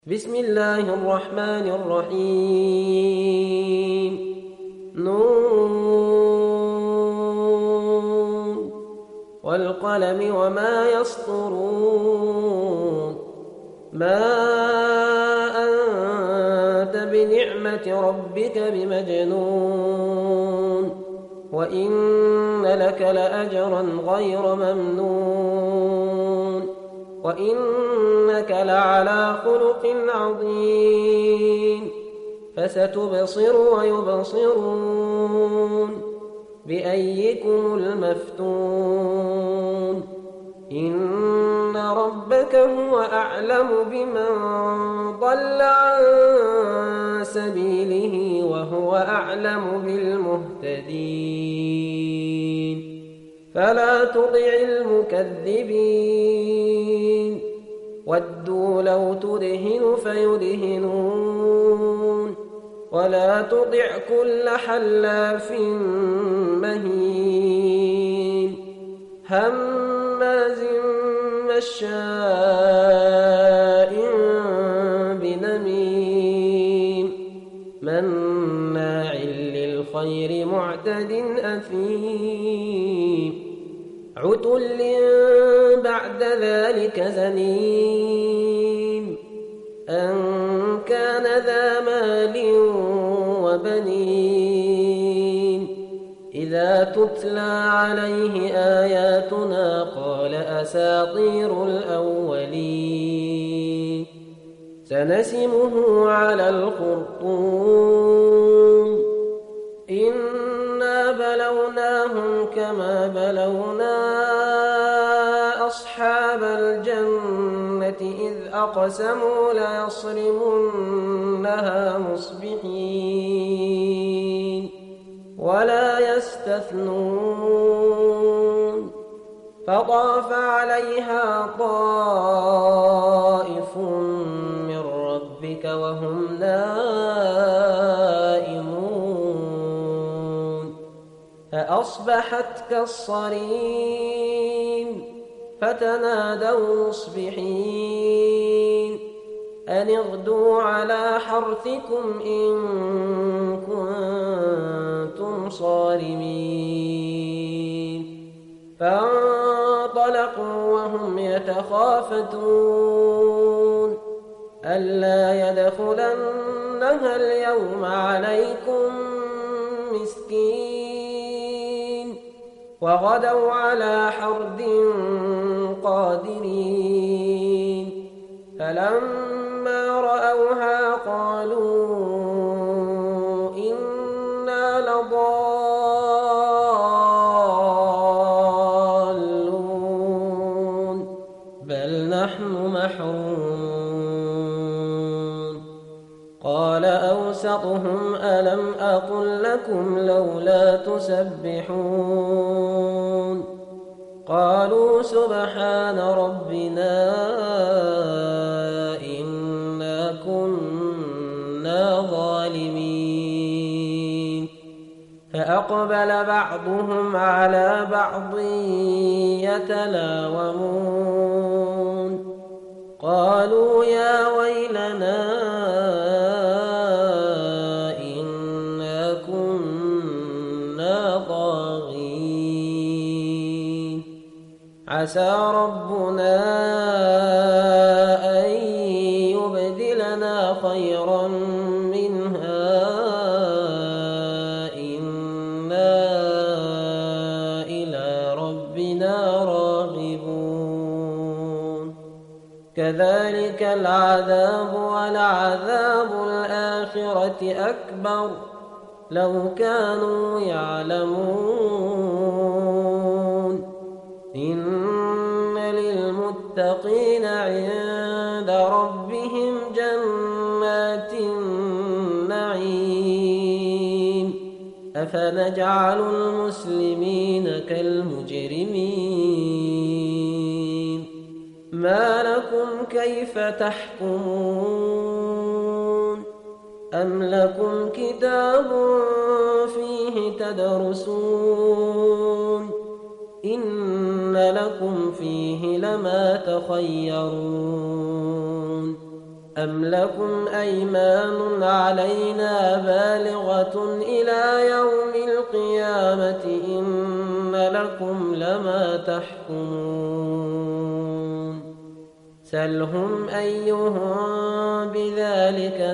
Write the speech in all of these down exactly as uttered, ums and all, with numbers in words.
بسم الله الرحمن الرحيم نون والقلم وما يسطرون ما أنت بنعمة ربك بمجنون وإن لك لأجرا غير ممنون وإنك لعلى خلق عظيم فستبصر ويبصرون بأيكم المفتون إن ربك هو أعلم بمن ضل عن سبيله وهو أعلم بالمهتدين فلا تطع المكذبين ودوا لو تدهن فيدهنون ولا تطع كل حلاف مهين هماز مشاء بنميم مناع للخير معتد أثيم عتل بعد ذلك زنيم أن كان ذا مال وبنين إذا تتلى عليه آياتنا قال أساطير الأولين سنسمه على الخرطوم إنا بلوناهم كما بلونا أصحاب الجنة إذ أقسموا ليصرمنها مصبحين ولا يستثنون فطاف عليها طائف من ربك وهم نائمون فأصبحت كالصريم فتنادوا مصبحين أن اغدوا على حرثكم إن كنتم صارمين فانطلقوا وهم يتخافتون ألا يدخلنها اليوم عليكم مسكين وغدوا على حرد قادرين فلما رأوها قالوا إنا لضالون بل نحن محرومون قال أوسطهم ألم أقل لكم لولا تسبحون قالوا سبحان ربنا إنا كنا ظالمين فأقبل بعضهم على بعض يتلاومون قالوا يا ويلنا إنا كنا طاغين عسى ربنا أن يبدلنا خيرا منها إنا إلى ربنا راغبون كذلك العذاب ولعذاب الآخرة أكبر لو كانوا يعلمون إن للمتقين عند ربهم جنات النعيم أفنجعل المسلمين كالمجرمين ما لكم كيف تحكمون أم لكم كتاب فيه تدرسون إن لكم فيه لما تخيرون أم لكم أيمان علينا بالغة إلى يوم القيامة إن لكم لما تحكمون سلهم أيهم بذلك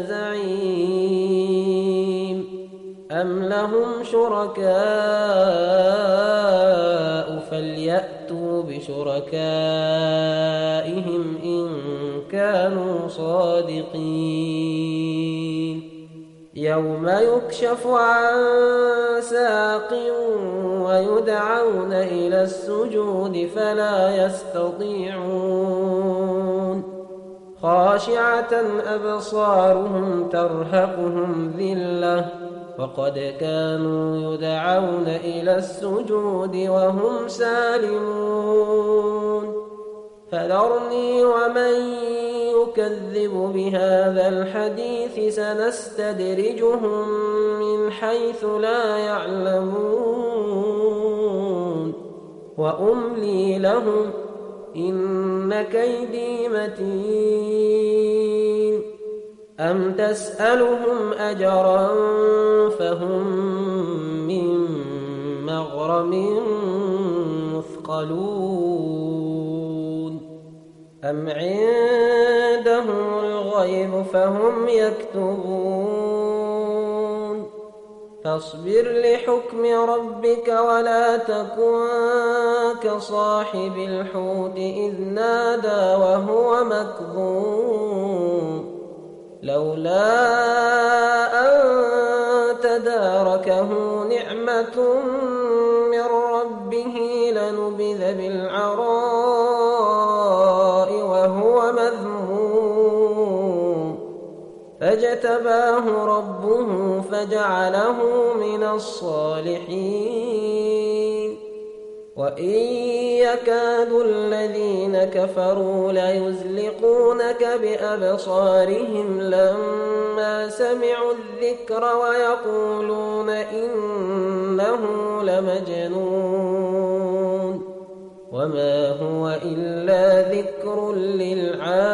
زعيم أم لهم شركاء فليأتوا بشركائهم إن كانوا صادقين يوم يكشف عن ساق ويدعون إلى السجود فلا يستطيعون خاشعة أبصارهم ترهقهم ذلة وقد كانوا يدعون إلى السجود وهم سالمون فذرني ومن يكذب بهذا الحديث سنستدرجهم من حيث لا يعلمون وأملي لهم إن كيدي متين أم تسألهم أجرا فهم من مغرم مثقلون أم عندهم الغيب فهم يكتبون فاصبر لحكم ربك ولا تكن كصاحب الحوت إذ نادى وهو مكظوم لولا أن تداركه نعمة من ربه لنبذ بالعراء وهو مذموم فاجتباه ربه فجعله من الصالحين وإن يكاد الذين كفروا ليزلقونك بأبصارهم لما سمعوا الذكر ويقولون إنه لمجنون وما هو إلا ذكر للعالمين